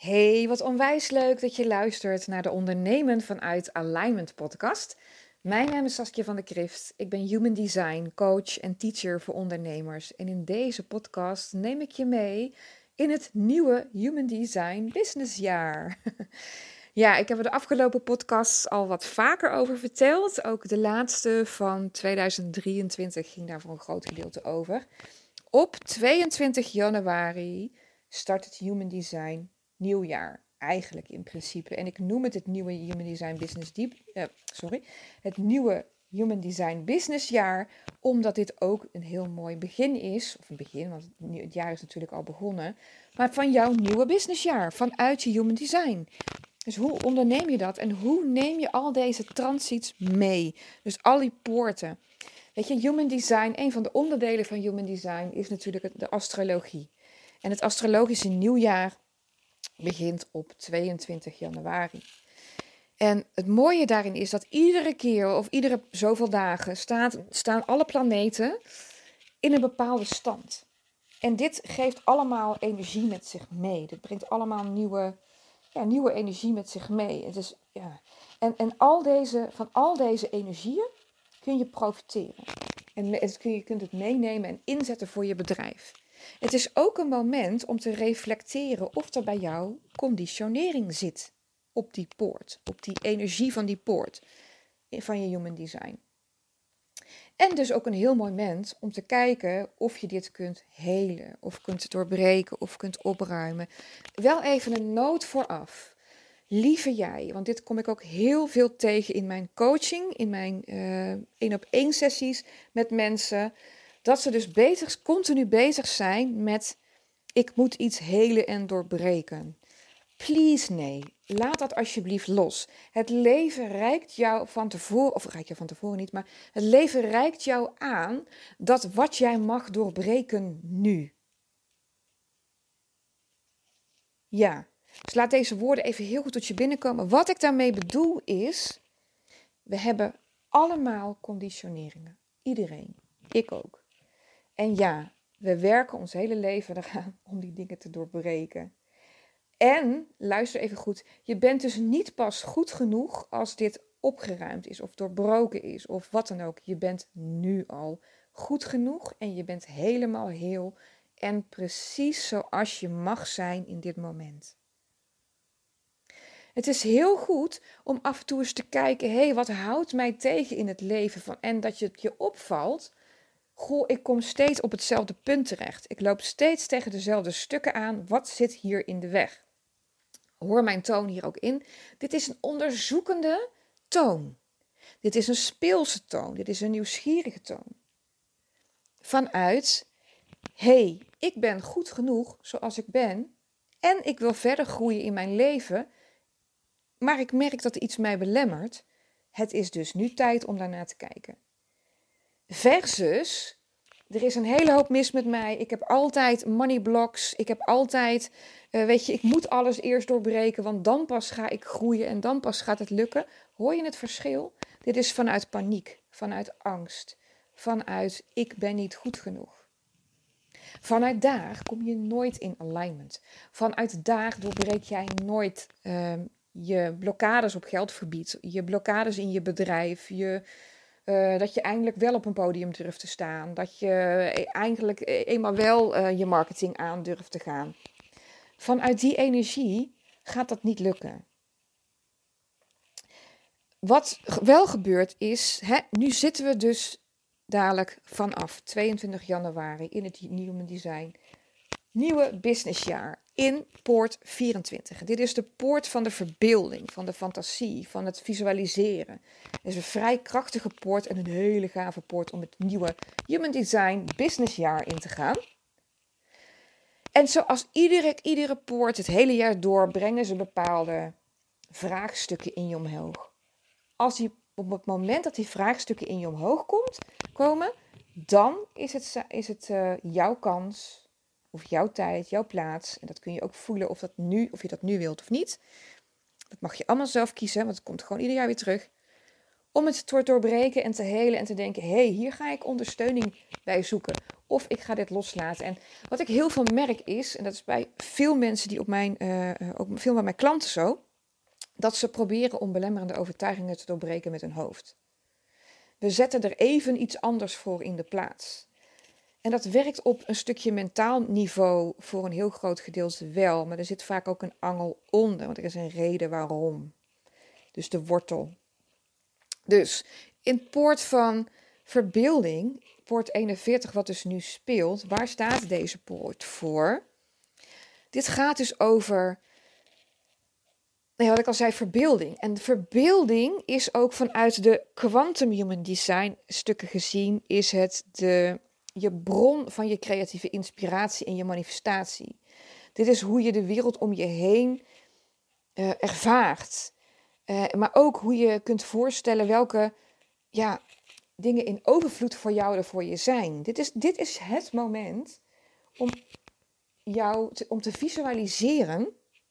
Hey, wat onwijs leuk dat je luistert naar de Ondernemen vanuit Alignment podcast. Mijn naam is Saskia van der Krift. Ik ben Human Design coach en teacher voor ondernemers. En in deze podcast neem ik je mee in het nieuwe Human Design businessjaar. Ja, ik heb er de afgelopen podcasts al wat vaker over verteld. Ook de laatste van 2023 ging daar voor een groot gedeelte over. Op 22 januari start het Human Design nieuwjaar. Eigenlijk in principe. En ik noem het nieuwe Human Design het nieuwe Human Design Business jaar, omdat dit ook een heel mooi begin is. Of een begin, want het jaar is natuurlijk al begonnen. Maar van jouw nieuwe businessjaar, vanuit je Human Design. Dus hoe onderneem je dat en hoe neem je al deze transits mee? Dus al die poorten. Weet je, Human Design, een van de onderdelen van Human Design is natuurlijk de astrologie. En het astrologische nieuwjaar begint op 22 januari. En het mooie daarin is dat iedere keer of iedere zoveel dagen staan alle planeten in een bepaalde stand. En dit geeft allemaal energie met zich mee. Dit brengt allemaal nieuwe energie met zich mee. Het is, En van al deze energieën kun je profiteren. En je kunt het meenemen en inzetten voor je bedrijf. Het is ook een moment om te reflecteren of er bij jou conditionering zit op die poort, op die energie van die poort van je Human Design. En dus ook een heel mooi moment om te kijken of je dit kunt helen, of kunt doorbreken, of kunt opruimen. Wel even een noot vooraf. Lieve jij, want dit kom ik ook heel veel tegen in mijn coaching, in mijn 1-op-1 sessies met mensen, dat ze dus continu bezig zijn met ik moet iets helen en doorbreken. Please nee, laat dat alsjeblieft los. Het leven reikt jou van tevoren, of reikt je van tevoren niet, maar het leven reikt jou aan dat wat jij mag doorbreken nu. Ja. Dus laat deze woorden even heel goed tot je binnenkomen. Wat ik daarmee bedoel is, we hebben allemaal conditioneringen. Iedereen. Ik ook. En ja, we werken ons hele leven eraan om die dingen te doorbreken. En, luister even goed, je bent dus niet pas goed genoeg als dit opgeruimd is of doorbroken is of wat dan ook. Je bent nu al goed genoeg en je bent helemaal heel en precies zoals je mag zijn in dit moment. Het is heel goed om af en toe eens te kijken, hé, wat houdt mij tegen in het leven? En dat het je opvalt, goh, ik kom steeds op hetzelfde punt terecht. Ik loop steeds tegen dezelfde stukken aan. Wat zit hier in de weg? Hoor mijn toon hier ook in. Dit is een onderzoekende toon. Dit is een speelse toon. Dit is een nieuwsgierige toon. Vanuit, hé, ik ben goed genoeg zoals ik ben en ik wil verder groeien in mijn leven, maar ik merk dat er iets mij belemmert. Het is dus nu tijd om daarnaar te kijken. Versus, er is een hele hoop mis met mij. Ik heb altijd money blocks. Ik heb altijd, ik moet alles eerst doorbreken, want dan pas ga ik groeien en dan pas gaat het lukken. Hoor je het verschil? Dit is vanuit paniek, vanuit angst, vanuit ik ben niet goed genoeg. Vanuit daar kom je nooit in alignment. Vanuit daar doorbreek jij nooit je blokkades op geldgebied, je blokkades in je bedrijf, dat je eindelijk wel op een podium durft te staan, dat je eindelijk eenmaal wel je marketing aan durft te gaan. Vanuit die energie gaat dat niet lukken. Wat wel gebeurt is, nu zitten we dus dadelijk vanaf 22 januari in het Human Design nieuwe businessjaar in poort 24. Dit is de poort van de verbeelding, van de fantasie, van het visualiseren. Het is een vrij krachtige poort en een hele gave poort om het nieuwe Human Design businessjaar in te gaan. En zoals iedere poort het hele jaar door brengen ze bepaalde vraagstukken in je omhoog. Op het moment dat die vraagstukken in je omhoog komen, dan is het jouw kans of jouw tijd, jouw plaats. En dat kun je ook voelen of je dat nu wilt of niet. Dat mag je allemaal zelf kiezen, want het komt gewoon ieder jaar weer terug. Om het te doorbreken en te helen en te denken, hé, hier ga ik ondersteuning bij zoeken. of ik ga dit loslaten. En wat ik heel veel merk is, en dat is bij veel mensen die ook veel bij mijn klanten zo, dat ze proberen om belemmerende overtuigingen te doorbreken met hun hoofd. We zetten er even iets anders voor in de plaats. En dat werkt op een stukje mentaal niveau voor een heel groot gedeelte wel. Maar er zit vaak ook een angel onder, want er is een reden waarom. Dus de wortel. Dus in poort van verbeelding, poort 41 wat dus nu speelt, waar staat deze poort voor? Dit gaat dus over, wat ik al zei, verbeelding. En verbeelding is ook vanuit de Quantum Human Design stukken gezien, is het je bron van je creatieve inspiratie en je manifestatie. Dit is hoe je de wereld om je heen ervaart. Maar ook hoe je kunt voorstellen welke dingen in overvloed voor jou er voor je zijn. Dit is het moment om te visualiseren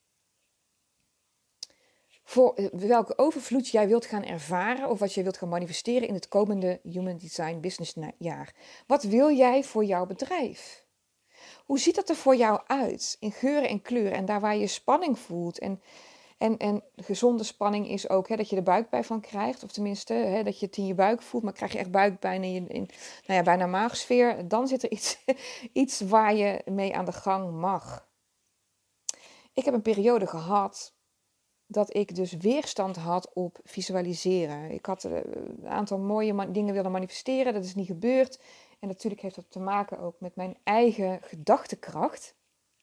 voor welke overvloed jij wilt gaan ervaren of wat je wilt gaan manifesteren in het komende Human Design Business jaar. Wat wil jij voor jouw bedrijf? Hoe ziet dat er voor jou uit in geuren en kleuren en daar waar je spanning voelt? En gezonde spanning is ook dat je er buikpijn van krijgt. Of tenminste dat je het in je buik voelt. Maar krijg je echt buikpijn in bijna maagsfeer. Dan zit er iets waar je mee aan de gang mag. Ik heb een periode gehad dat ik dus weerstand had op visualiseren. Ik had een aantal mooie dingen willen manifesteren. Dat is niet gebeurd. En natuurlijk heeft dat te maken ook met mijn eigen gedachtekracht.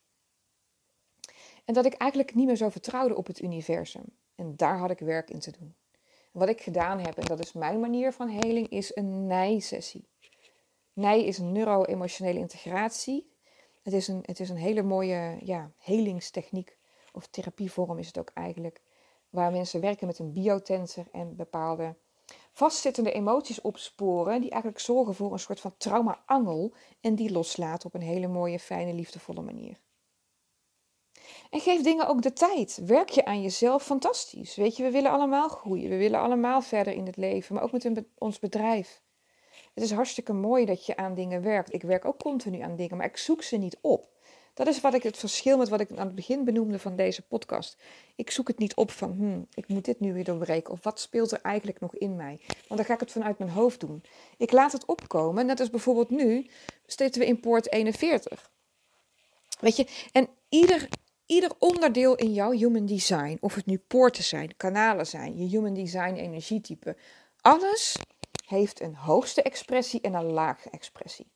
En dat ik eigenlijk niet meer zo vertrouwde op het universum. En daar had ik werk in te doen. En wat ik gedaan heb, en dat is mijn manier van heling, is een NEI-sessie. NEI is een neuro-emotionele integratie. Het is een hele mooie helingstechniek, of therapievorm is het ook eigenlijk, waar mensen werken met een biotensor en bepaalde vastzittende emoties opsporen, die eigenlijk zorgen voor een soort van trauma-angel en die loslaten op een hele mooie, fijne, liefdevolle manier. En geef dingen ook de tijd. Werk je aan jezelf, fantastisch. Weet je, we willen allemaal groeien. We willen allemaal verder in het leven, maar ook met ons bedrijf. Het is hartstikke mooi dat je aan dingen werkt. Ik werk ook continu aan dingen, maar ik zoek ze niet op. Dat is het verschil met wat ik aan het begin benoemde van deze podcast. Ik zoek het niet op van, ik moet dit nu weer doorbreken. Of wat speelt er eigenlijk nog in mij? Want dan ga ik het vanuit mijn hoofd doen. Ik laat het opkomen, net als bijvoorbeeld nu, zitten we in poort 41. Weet je, en ieder onderdeel in jouw human design, of het nu poorten zijn, kanalen zijn, je human design energietype, alles heeft een hoogste expressie en een laagste expressie.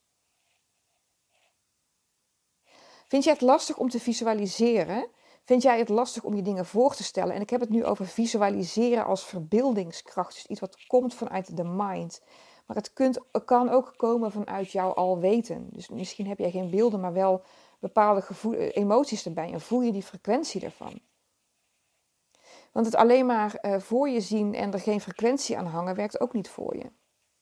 Vind jij het lastig om te visualiseren? Vind jij het lastig om je dingen voor te stellen? En ik heb het nu over visualiseren als verbeeldingskracht, dus iets wat komt vanuit de mind. Maar het kan ook komen vanuit jouw alweten. Dus misschien heb jij geen beelden, maar wel bepaalde emoties erbij en voel je die frequentie ervan. Want het alleen maar voor je zien en er geen frequentie aan hangen, werkt ook niet voor je.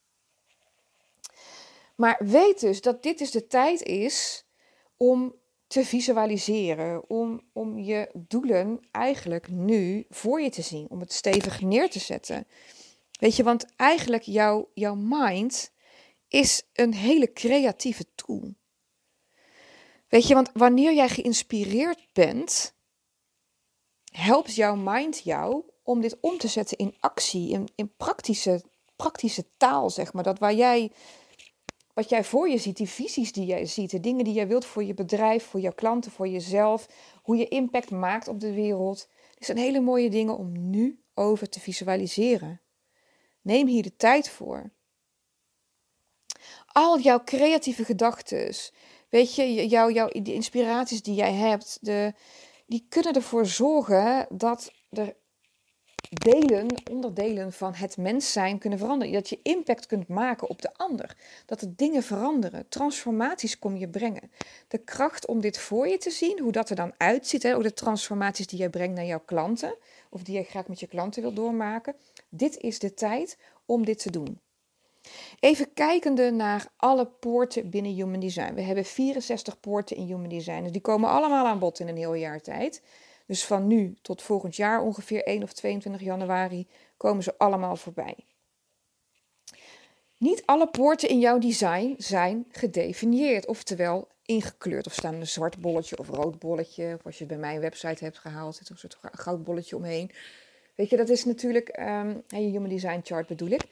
Maar weet dus dat dit dus de tijd is om te visualiseren, om je doelen eigenlijk nu voor je te zien, om het stevig neer te zetten. Weet je, want eigenlijk jouw mind is een hele creatieve tool. Weet je, want wanneer jij geïnspireerd bent, helpt jouw mind jou om dit om te zetten in actie, in praktische taal, zeg maar. Wat jij voor je ziet, die visies die jij ziet, de dingen die jij wilt voor je bedrijf, voor jouw klanten, voor jezelf, hoe je impact maakt op de wereld. Dit zijn hele mooie dingen om nu over te visualiseren. Neem hier de tijd voor. Al jouw creatieve gedachten, weet je, de inspiraties die jij hebt, die kunnen ervoor zorgen dat er onderdelen van het mens zijn kunnen veranderen. Dat je impact kunt maken op de ander. Dat er dingen veranderen. Transformaties kom je brengen. De kracht om dit voor je te zien, hoe dat er dan uitziet. Ook de transformaties die jij brengt naar jouw klanten. Of die je graag met je klanten wil doormaken. Dit is de tijd om dit te doen. Even kijkende naar alle poorten binnen Human Design. We hebben 64 poorten in Human Design. Dus die komen allemaal aan bod in een heel jaar tijd. Dus van nu tot volgend jaar, ongeveer 1 of 22 januari, komen ze allemaal voorbij. Niet alle poorten in jouw design zijn gedefinieerd, oftewel ingekleurd. Of staan een zwart bolletje of rood bolletje. Of als je het bij mijn website hebt gehaald, zit er een soort goud bolletje omheen. Weet je, dat is natuurlijk, je Human Design Chart bedoel ik.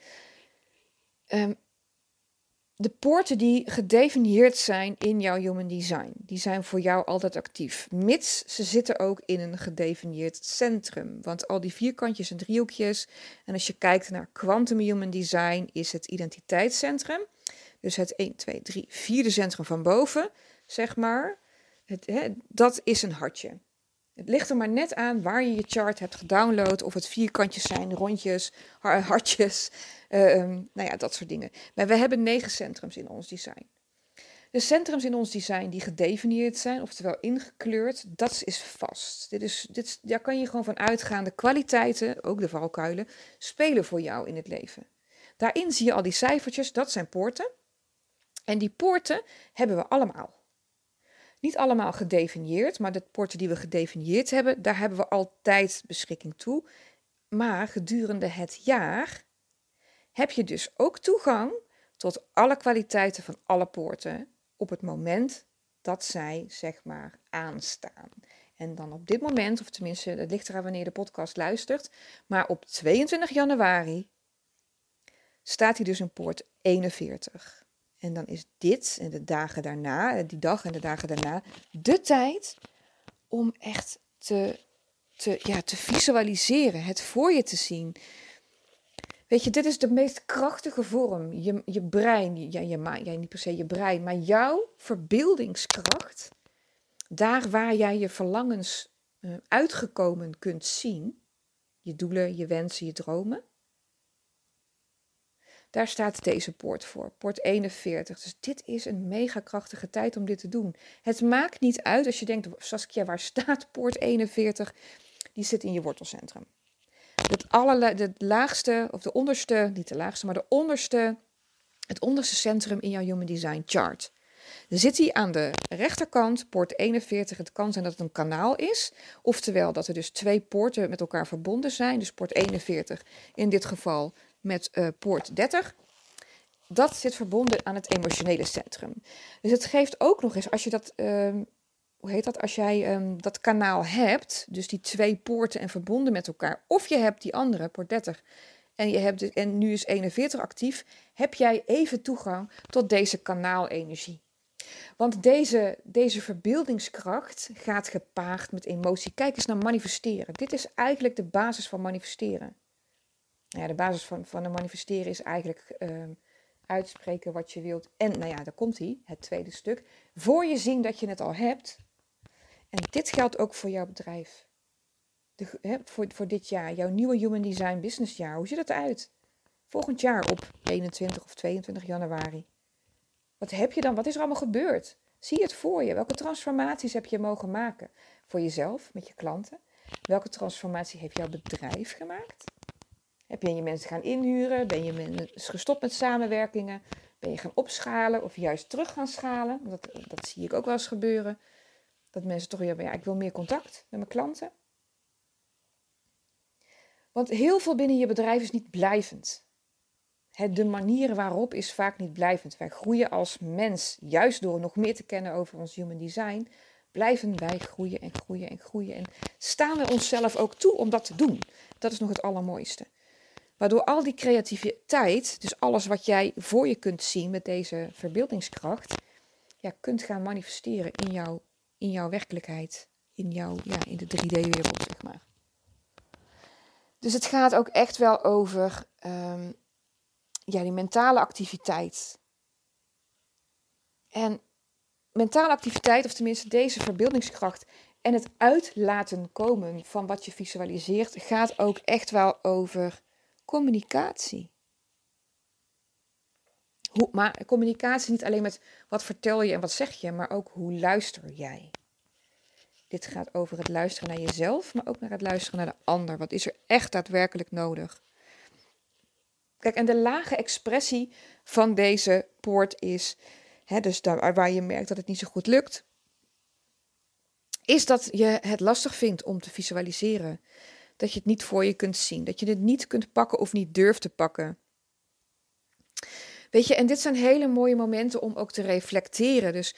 De poorten die gedefinieerd zijn in jouw Human Design, die zijn voor jou altijd actief. Mits ze zitten ook in een gedefinieerd centrum. Want al die vierkantjes en driehoekjes, en als je kijkt naar Quantum Human Design, is het identiteitscentrum. Dus het 1, 2, 3, vierde centrum van boven, zeg maar. Dat is een hartje. Het ligt er maar net aan waar je je chart hebt gedownload. Of het vierkantjes zijn, rondjes, hartjes. Dat soort dingen. Maar we hebben 9 centrums in ons design. De centrums in ons design die gedefinieerd zijn, oftewel ingekleurd, dat is vast. Daar kan je gewoon van uitgaan. De kwaliteiten, ook de valkuilen, spelen voor jou in het leven. Daarin zie je al die cijfertjes, dat zijn poorten. En die poorten hebben we allemaal. Niet allemaal gedefinieerd, maar de poorten die we gedefinieerd hebben, daar hebben we altijd beschikking toe. Maar gedurende het jaar heb je dus ook toegang tot alle kwaliteiten van alle poorten op het moment dat zij, zeg maar, aanstaan. En dan op dit moment, of tenminste, het ligt eraan wanneer je de podcast luistert, maar op 22 januari staat hij dus in poort 41. En dan is dit en de dagen daarna, die dag en de dagen daarna, de tijd om echt te visualiseren, het voor je te zien. Weet je, dit is de meest krachtige vorm. Je brein, niet per se je brein, maar jouw verbeeldingskracht, daar waar jij je verlangens uitgekomen kunt zien, je doelen, je wensen, je dromen, daar staat deze poort voor, poort 41. Dus dit is een mega krachtige tijd om dit te doen. Het maakt niet uit als je denkt, Saskia, waar staat poort 41? Die zit in je wortelcentrum. Het laagste, of de onderste, niet de laagste, maar het onderste centrum in jouw Human Design Chart. Dan zit hij aan de rechterkant, poort 41. Het kan zijn dat het een kanaal is, oftewel dat er dus 2 poorten met elkaar verbonden zijn. Dus poort 41 in dit geval met poort 30. Dat zit verbonden aan het emotionele centrum. Dus het geeft ook nog eens, als je dat, als jij dat kanaal hebt, dus die 2 poorten en verbonden met elkaar, of je hebt die andere, poort 30, en nu is 41 actief, heb jij even toegang tot deze kanaalenergie. Want deze verbeeldingskracht gaat gepaard met emotie. Kijk eens naar manifesteren. Dit is eigenlijk de basis van manifesteren. Ja, de basis van een manifesteren is eigenlijk uitspreken wat je wilt. En daar komt hij, het tweede stuk. Voor je zien dat je het al hebt. En dit geldt ook voor jouw bedrijf. Voor dit jaar, jouw nieuwe Human Design Business jaar. Hoe ziet het eruit? Volgend jaar op 21 of 22 januari. Wat heb je dan? Wat is er allemaal gebeurd? Zie het voor je. Welke transformaties heb je mogen maken? Voor jezelf, met je klanten. Welke transformatie heeft jouw bedrijf gemaakt? Heb je mensen gaan inhuren? Ben je gestopt met samenwerkingen? Ben je gaan opschalen of juist terug gaan schalen? Dat zie ik ook wel eens gebeuren. Dat mensen toch weer, ik wil meer contact met mijn klanten. Want heel veel binnen je bedrijf is niet blijvend. De manier waarop is vaak niet blijvend. Wij groeien als mens, juist door nog meer te kennen over ons human design, blijven wij groeien en groeien en groeien. En staan we onszelf ook toe om dat te doen. Dat is nog het allermooiste. Waardoor al die creativiteit, dus alles wat jij voor je kunt zien met deze verbeeldingskracht, kunt gaan manifesteren in jouw werkelijkheid. In de 3D-wereld, zeg maar. Dus het gaat ook echt wel over die mentale activiteit. En mentale activiteit, of tenminste deze verbeeldingskracht en het uit laten komen van wat je visualiseert, gaat ook echt wel over communicatie. Maar communicatie niet alleen met wat vertel je en wat zeg je, maar ook hoe luister jij. Dit gaat over het luisteren naar jezelf, maar ook naar het luisteren naar de ander. Wat is er echt daadwerkelijk nodig? Kijk, en de lage expressie van deze poort is, dus daar waar je merkt dat het niet zo goed lukt, is dat je het lastig vindt om te visualiseren. Dat je het niet voor je kunt zien. Dat je het niet kunt pakken of niet durft te pakken. Weet je, en dit zijn hele mooie momenten om ook te reflecteren. Dus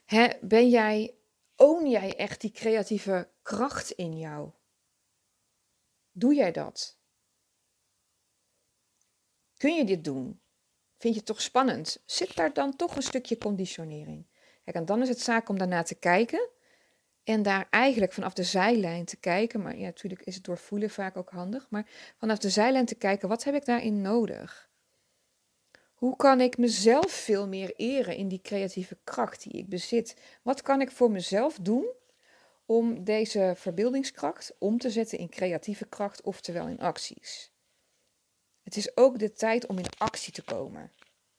own jij echt die creatieve kracht in jou? Doe jij dat? Kun je dit doen? Vind je het toch spannend? Zit daar dan toch een stukje conditionering? Kijk, en dan is het zaak om daarna te kijken en daar eigenlijk vanaf de zijlijn te kijken. Maar ja, natuurlijk is het doorvoelen vaak ook handig. Maar vanaf de zijlijn te kijken, wat heb ik daarin nodig? Hoe kan ik mezelf veel meer eren in die creatieve kracht die ik bezit? Wat kan ik voor mezelf doen om deze verbeeldingskracht om te zetten in creatieve kracht, oftewel in acties? Het is ook de tijd om in actie te komen.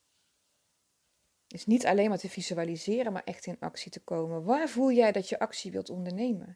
Dus niet alleen maar te visualiseren, maar echt in actie te komen. Waar voel jij dat je actie wilt ondernemen?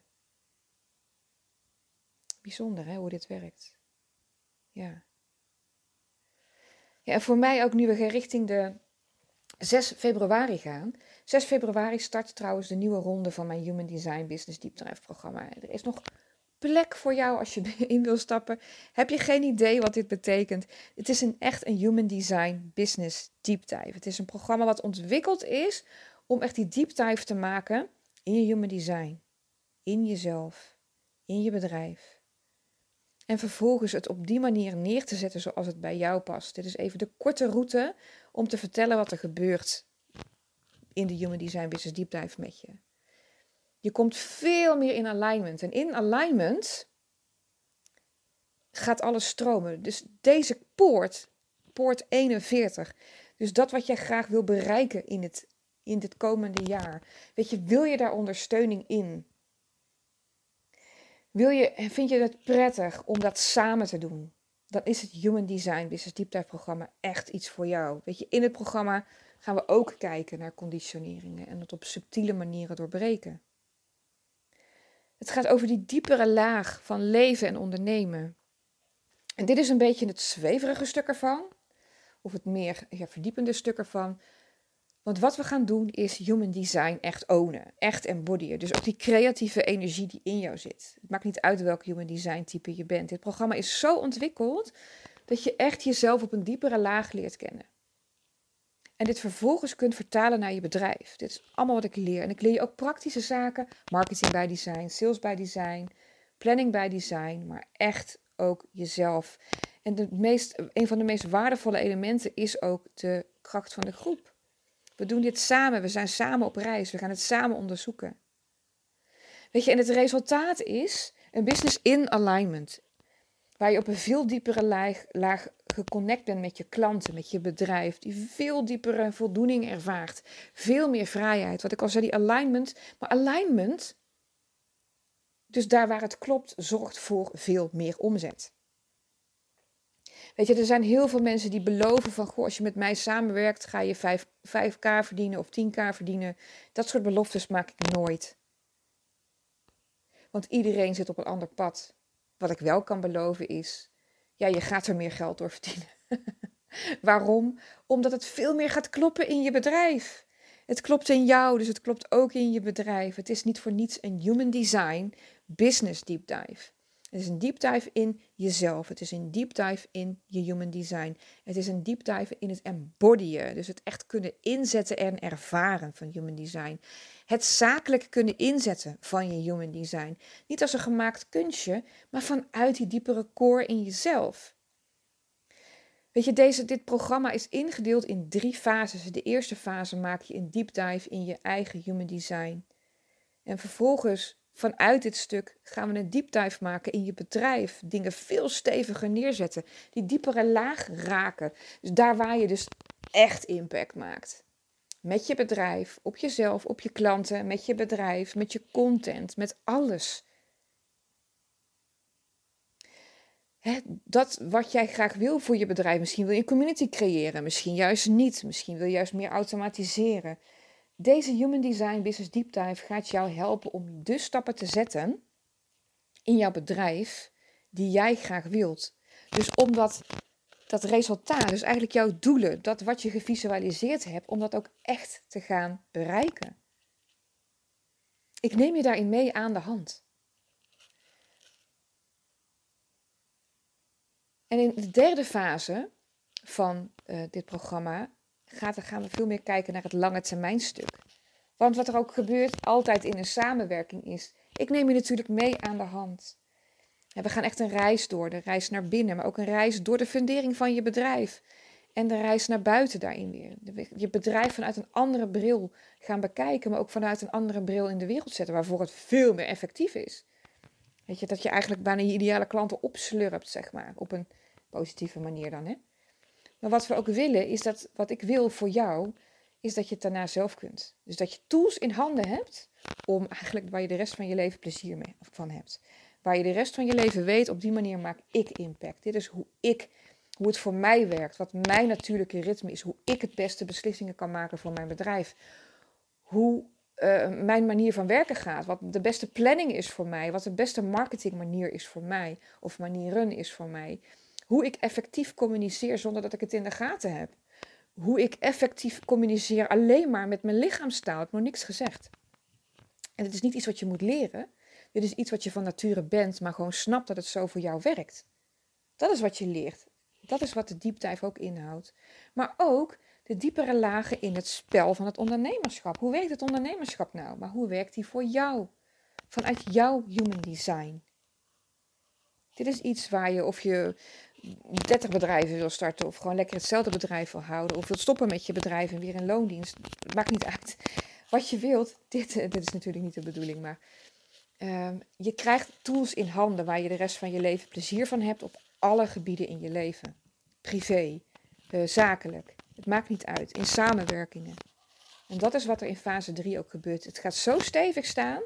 Bijzonder hè, hoe dit werkt. Ja. Ja, en voor mij ook nu we richting de 6 februari gaan. 6 februari start trouwens de nieuwe ronde van mijn Human Design Business Deep Dive programma. Er is nog plek voor jou als je in wil stappen. Heb je geen idee wat dit betekent? Het is echt een Human Design Business Deep Dive. Het is een programma wat ontwikkeld is om echt die deep dive te maken in je Human Design. In jezelf. In je bedrijf. En vervolgens het op die manier neer te zetten zoals het bij jou past. Dit is even de korte route om te vertellen wat er gebeurt in de Human Design Business Deep Dive met je. Je komt veel meer in alignment. En in alignment gaat alles stromen. Dus deze poort 41. Dus dat wat jij graag wil bereiken in dit komende jaar. Weet je, wil je daar ondersteuning in? Vind je het prettig om dat samen te doen? Dan is het Human Design Business Deep Dive programma echt iets voor jou. Weet je, in het programma gaan we ook kijken naar conditioneringen en het op subtiele manieren doorbreken. Het gaat over die diepere laag van leven en ondernemen. En dit is een beetje het zweverige stuk ervan. Of het meer verdiepende stuk ervan. Want wat we gaan doen is Human Design echt ownen. Echt embodyen. Dus ook die creatieve energie die in jou zit. Het maakt niet uit welk Human Design type je bent. Dit programma is zo ontwikkeld dat je echt jezelf op een diepere laag leert kennen. En dit vervolgens kunt vertalen naar je bedrijf. Dit is allemaal wat ik leer. En ik leer je ook praktische zaken. Marketing bij design, sales bij design, planning bij design. Maar echt ook jezelf. En een van de meest waardevolle elementen is ook de kracht van de groep. We doen dit samen. We zijn samen op reis. We gaan het samen onderzoeken. Weet je, en het resultaat is een business in alignment. Waar je op een veel diepere laag geconnect bent met je klanten, met je bedrijf. Die veel diepere voldoening ervaart. Veel meer vrijheid. Wat ik al zei, die alignment. Maar alignment, dus daar waar het klopt, zorgt voor veel meer omzet. Weet je, er zijn heel veel mensen die beloven van, goh, als je met mij samenwerkt, ga je 5k verdienen of 10k verdienen. Dat soort beloftes maak ik nooit. Want iedereen zit op een ander pad. Wat ik wel kan beloven is, ja, je gaat er meer geld door verdienen. Waarom? Omdat het veel meer gaat kloppen in je bedrijf. Het klopt in jou, dus het klopt ook in je bedrijf. Het is niet voor niets een Human Design Business Deep Dive. Het is een deep dive in jezelf. Het is een deep dive in je Human Design. Het is een deep dive in het embodyen. Dus het echt kunnen inzetten en ervaren van Human Design. Het zakelijk kunnen inzetten van je Human Design. Niet als een gemaakt kunstje, maar vanuit die diepere core in jezelf. Weet je, dit programma is ingedeeld in 3 fases. De eerste fase maak je een deep dive in je eigen Human Design. En vervolgens, vanuit dit stuk, gaan we een deep dive maken in je bedrijf. Dingen veel steviger neerzetten. Die diepere laag raken. Dus daar waar je dus echt impact maakt. Met je bedrijf, op jezelf, op je klanten, met je bedrijf, met je content, met alles. Dat wat jij graag wil voor je bedrijf. Misschien wil je een community creëren, misschien juist niet. Misschien wil je juist meer automatiseren. Deze Human Design Business Deep Dive gaat jou helpen om de stappen te zetten in jouw bedrijf die jij graag wilt. Dus om dat resultaat, dus eigenlijk jouw doelen, dat wat je gevisualiseerd hebt, om dat ook echt te gaan bereiken. Ik neem je daarin mee aan de hand. En in de derde fase van dit programma gaan we veel meer kijken naar het lange termijn stuk. Want wat er ook gebeurt, altijd in een samenwerking is. Ik neem je natuurlijk mee aan de hand. En we gaan echt een reis door, de reis naar binnen, maar ook een reis door de fundering van je bedrijf. En de reis naar buiten daarin weer. Je bedrijf vanuit een andere bril gaan bekijken, maar ook vanuit een andere bril in de wereld zetten, waarvoor het veel meer effectief is. Weet je, dat je eigenlijk bijna je ideale klanten opslurpt, zeg maar, op een positieve manier dan, hè. Maar wat we ook willen, is dat, wat ik wil voor jou, is dat je het daarna zelf kunt. Dus dat je tools in handen hebt, om eigenlijk waar je de rest van je leven plezier mee van hebt. Waar je de rest van je leven weet, op die manier maak ik impact. Dit is hoe het voor mij werkt, wat mijn natuurlijke ritme is, hoe ik het beste beslissingen kan maken voor mijn bedrijf. Hoe mijn manier van werken gaat, wat de beste planning is voor mij, wat de beste marketingmanier is voor mij, of manieren is voor mij. Hoe ik effectief communiceer zonder dat ik het in de gaten heb. Hoe ik effectief communiceer alleen maar met mijn lichaamstaal. Ik heb nog niks gezegd. En het is niet iets wat je moet leren. Dit is iets wat je van nature bent, maar gewoon snapt dat het zo voor jou werkt. Dat is wat je leert. Dat is wat de deep dive ook inhoudt. Maar ook de diepere lagen in het spel van het ondernemerschap. Hoe werkt het ondernemerschap nou? Maar hoe werkt die voor jou? Vanuit jouw human design. Dit is iets waar je, of je 30 bedrijven wil starten, of gewoon lekker hetzelfde bedrijf wil houden, of wilt stoppen met je bedrijf en weer in loondienst. Het maakt niet uit wat je wilt. Dit is natuurlijk niet de bedoeling, maar je krijgt tools in handen waar je de rest van je leven plezier van hebt op alle gebieden in je leven. Privé, zakelijk, het maakt niet uit, in samenwerkingen. En dat is wat er in fase 3 ook gebeurt. Het gaat zo stevig staan,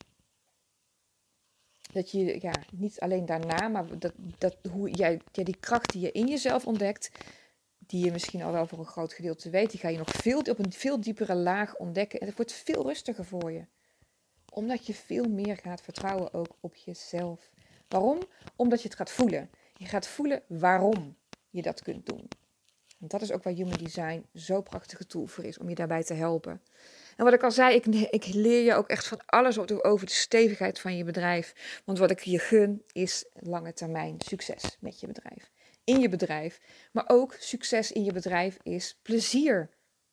dat je, niet alleen daarna, maar hoe jij die kracht die je in jezelf ontdekt, die je misschien al wel voor een groot gedeelte weet, die ga je nog op een veel diepere laag ontdekken. En het wordt veel rustiger voor je. Omdat je veel meer gaat vertrouwen ook op jezelf. Waarom? Omdat je het gaat voelen. Je gaat voelen waarom je dat kunt doen. En dat is ook waar Human Design zo'n prachtige tool voor is, om je daarbij te helpen. En wat ik al zei, ik leer je ook echt van alles over de stevigheid van je bedrijf. Want wat ik je gun is lange termijn succes met je bedrijf. In je bedrijf. Maar ook succes in je bedrijf is plezier.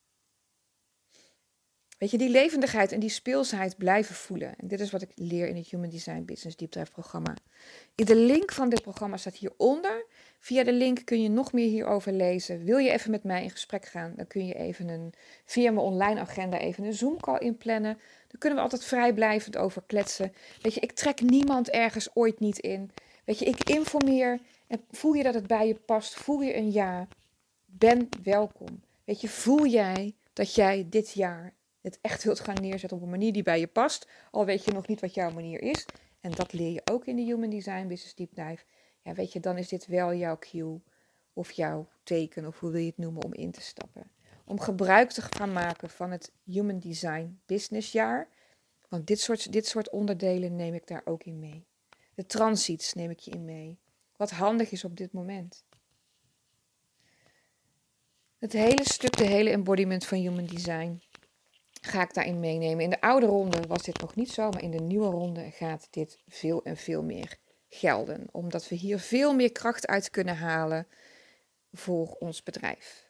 Weet je, die levendigheid en die speelsheid blijven voelen. En dit is wat ik leer in het Human Design Business Deep Dive programma. De link van dit programma staat hieronder. Via de link kun je nog meer hierover lezen. Wil je even met mij in gesprek gaan, dan kun je even via mijn online agenda even een Zoom call inplannen. Dan kunnen we altijd vrijblijvend over kletsen. Weet je, ik trek niemand ergens ooit niet in. Weet je, ik informeer en voel je dat het bij je past. Voel je een ja, ben welkom. Weet je, voel jij dat jij dit jaar het echt wilt gaan neerzetten op een manier die bij je past, al weet je nog niet wat jouw manier is. En dat leer je ook in de Human Design Business Deep Dive. Ja, weet je, dan is dit wel jouw cue of jouw teken, of hoe wil je het noemen, om in te stappen. Om gebruik te gaan maken van het Human Design Business jaar. Want dit soort onderdelen neem ik daar ook in mee. De transits neem ik je in mee. Wat handig is op dit moment. Het hele stuk, de hele embodiment van Human Design ga ik daarin meenemen. In de oude ronde was dit nog niet zo, maar in de nieuwe ronde gaat dit veel en veel meer gelden. Omdat we hier veel meer kracht uit kunnen halen voor ons bedrijf.